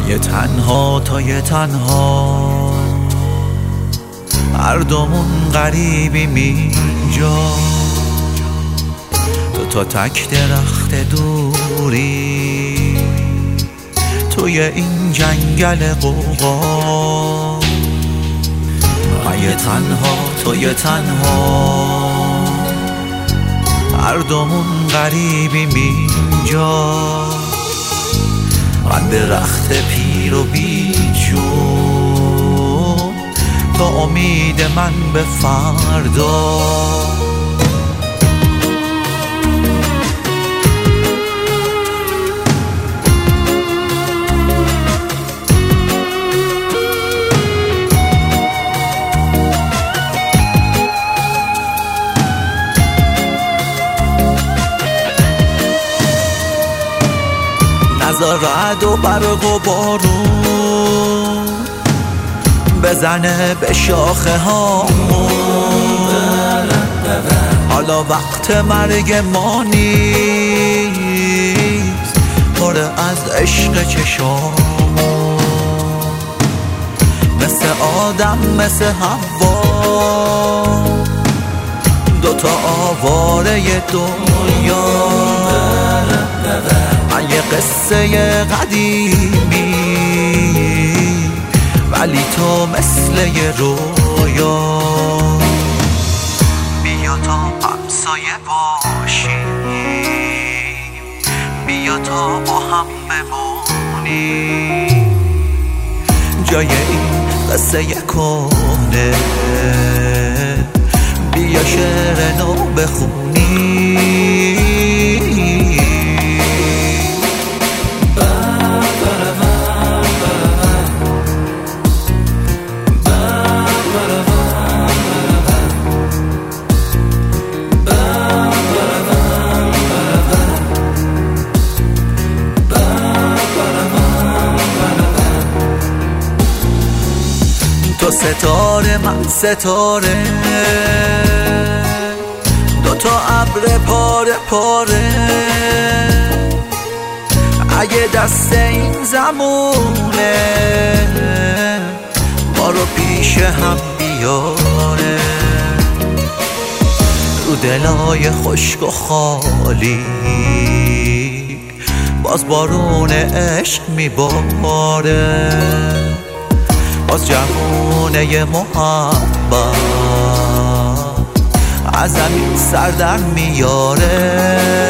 یه تنها تا یه تنها، هر دومون غریبیم اینجا، تو تک درخت دوری توی این جنگل قوقا. من یه تنها تو یه تنها، هر دومون غریبیم اینجا، من درخت پیر و بیجون، تا امید من به فردا. نذار رعد و برق و بارون بزنه به شاخه هامون، حالا وقت مرگ ما نیست، پر از عشق چشامون، مثل آدم مثل حوا، دوتا آواره دنیا. من یه قصه قدیمی، ولی تو مثل یه رویا. بیا تا همسایه باشی، بیا تا با هم بمونی، جای این قصه کهنه بیا شعر نو بخونی. تو ستاره من ستاره، دوتا ابر پاره پاره، اگه دست این زمونه ما رو پیش هم بیاره، رو دلای خشک و خالی باز بارون عشق میباره، باز جوونه محبت از زمین سر در میاره.